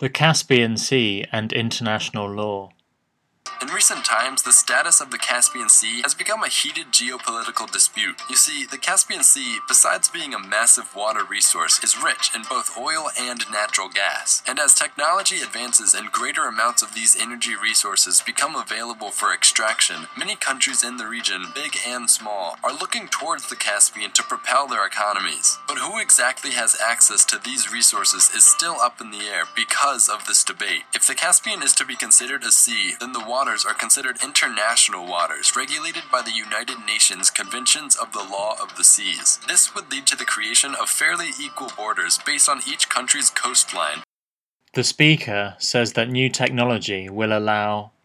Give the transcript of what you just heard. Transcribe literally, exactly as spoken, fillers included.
The Caspian Sea and international law. In recent times, the status of the Caspian Sea has become a heated geopolitical dispute. You see, the Caspian Sea, besides being a massive water resource, is rich in both oil and natural gas. And as technology advances and greater amounts of these energy resources become available for extraction, many countries in the region, big and small, are looking towards the Caspian to propel their economies. But who exactly has access to these resources is still up in the air because of this debate. If the Caspian is to be considered a sea, then the waters are considered international waters, regulated by the United Nations Conventions of the Law of the Seas. This would lead to the creation of fairly equal borders based on each country's coastline. The speaker says that new technology will allow